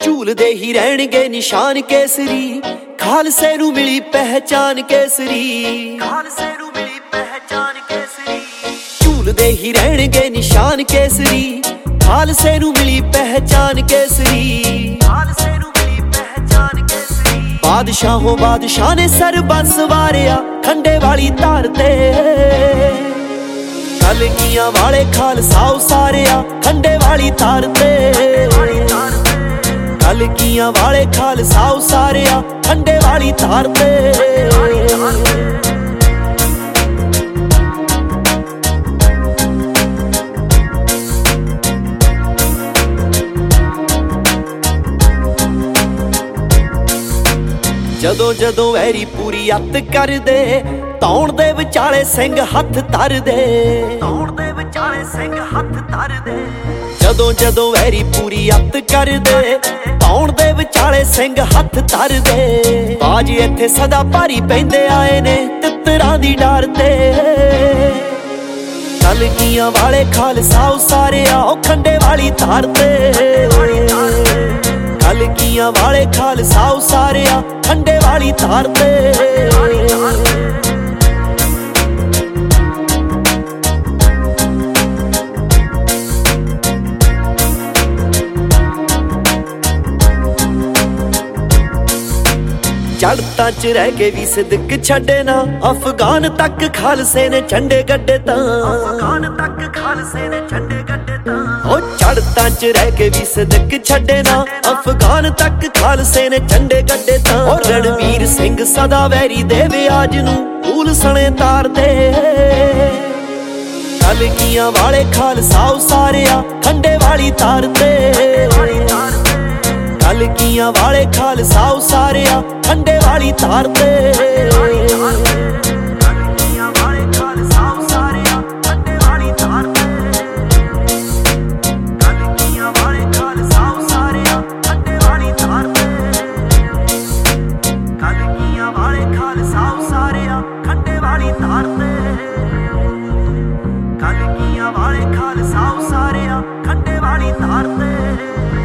ਝੂਲਦੇ ਹੀ ਰਹਿਣਗੇ ਨਿਸ਼ਾਨ ਕੇਸਰੀ, ਖਾਲਸੇ ਨੂੰ ਮਿਲੀ ਪਹਿਚਾਨ ਕੇਸਰੀ, ਖਾਲਸੇ ਨੂੰ ਮਿਲੀ ਪਹਿਚਾਨ ਕੇਸਰੀ। ਝੂਲਦੇ ਹੀ ਰਹਿਣਗੇ ਨਿਸ਼ਾਨ ਕੇਸਰੀ, ਖਾਲਸੇ ਨੂੰ ਮਿਲੀ ਪਹਿਚਾਨ ਕੇਸਰੀ, ਖਾਲਸੇ ਨੂੰ ਮਿਲੀ ਪਹਿਚਾਨ ਕੇਸਰੀ। ਬਾਦਸ਼ਾਹੋਂ ਬਾਦਸ਼ਾਹ ਨੇ ਸਰਬੰਸ ਵਾਰਿਆ ਖੰਡੇ ਵਾਲੀ ਧਾਰ ਤੇ, ਕਲਗੀਆਂ ਵਾਲੇ ਖਾਲਸਾ ਉਸਾਰਿਆ ਖੰਡੇ ਵਾਲੀ ਧਾਰ ਤੇ, ਕਲਗੀਆਂ ਵਾਲੇ ਖਾਲਸਾ ਉਸਾਰਿਆ ਖੰਡੇ ਵਾਲੀ ਧਾਰ ਤੇ। ਜਦੋਂ ਜਦੋਂ ਵੈਰੀ ਪੂਰੀ ਅੱਤ ਕਰਦੇ, ਧੌਣ ਦੇ ਵਿਚਾਲੇ ਸਿੰਘ ਹੱਥ ਧਰਦੇ, ਧੌਣ ਦੇ ਵਿਚਾਲੇ ਸਿੰਘ ਹੱਥ ਧਰਦੇ। ਜਦੋਂ ਜਦੋਂ ਵੈਰੀ ਪੂਰੀ ਅੱਤ ਕਰਦੇ, ਧੌਣ ਦੇ ਵਿਚਾਲੇ ਸਿੰਘ ਹੱਥ ਧਰਦੇ। ਬਾਜ ਇੱਥੇ ਸਦਾ ਭਾਰੀ ਪੈਂਦੇ ਆਏ ਨੇ ਤਿੱਤਰਾਂ ਦੀ ਡਾਰ ਤੇ, ਕਲਗੀਆਂ ਵਾਲੇ ਖਾਲਸਾ ਉਸਾਰਿਆ ਉਹ ਖੰਡੇ ਵਾਲੀ ਧਾਰ ਤੇ, ਕਲਗੀਆਂ ਵਾਲੇ ਖਾਲਸਾ ਉਸਾਰਿਆ ਖੰਡੇ ਵਾਲੀ ਧਾਰ ਤੇ। ਚੜ੍ਹਤਾਂ ਚ ਰਹਿ ਕੇ ਵੀ ਸਿਦਕ ਛੱਡੇ ਨਾ, ਅਫਗਾਨ ਤੱਕ ਖਾਲਸੇ ਨੇ ਝੰਡੇ ਗੱਡੇ ਤਾਂ, ਅਫਗਾਨ ਤੱਕ ਖਾਲਸੇ ਨੇ ਝੰਡੇ ਗੱਡੇ ਤਾਂ। ਉਹ ਚੜ੍ਹਤਾਂ ਚ ਰਹਿ ਕੇ ਵੀ ਸਿਦਕ ਛੱਡੇ ਨਾ, ਅਫਗਾਨ ਤੱਕ ਖਾਲਸੇ ਨੇ ਝੰਡੇ ਗੱਡੇ ਤਾਂ। ਉਹ ਰਣਵੀਰ ਸਿੰਘ ਸਦਾ ਵੈਰੀ ਦੇ ਵਿਆਜ ਨੂੰ ਫੂਲ ਸਣੇ ਤਾਰਦੇ, ਕਲਗੀਆਂ ਵਾਲੇ ਖਾਲਸਾ ਉਸਾਰਿਆ ਖੰਡੇ ਵਾਲੀ ਧਾਰ ਤੇ, ਕਲਗੀਆਂ ਵਾਲੇ ਖਾਲਸਾ ਉਸਾਰਿਆ ਖੰਡੇ ਵਾਲੀ ਧਾਰ ਤੇ। ਕਲਗੀਆਂ ਵਾਲੇ ਖਾਲਸਾ ਉਸਾਰਿਆ ਖੰਡੇ ਵਾਲੀ ਧਾਰ ਤੇ, ਕਲਗੀਆਂ ਵਾਲੇ ਖਾਲਸਾ ਉਸਾਰਿਆ ਖੰਡੇ ਵਾਲੀ ਧਾਰ ਤੇ, ਕਲਗੀਆਂ ਵਾਲੇ ਖਾਲਸਾ ਉਸਾਰਿਆ ਖੰਡੇ ਵਾਲੀ ਧਾਰ ਤੇ, ਕਲਗੀਆਂ ਵਾਲੇ ਖਾਲਸਾ ਉਸਾਰਿਆ ਖੰਡੇ ਵਾਲੀ ਧਾਰ ਤੇ।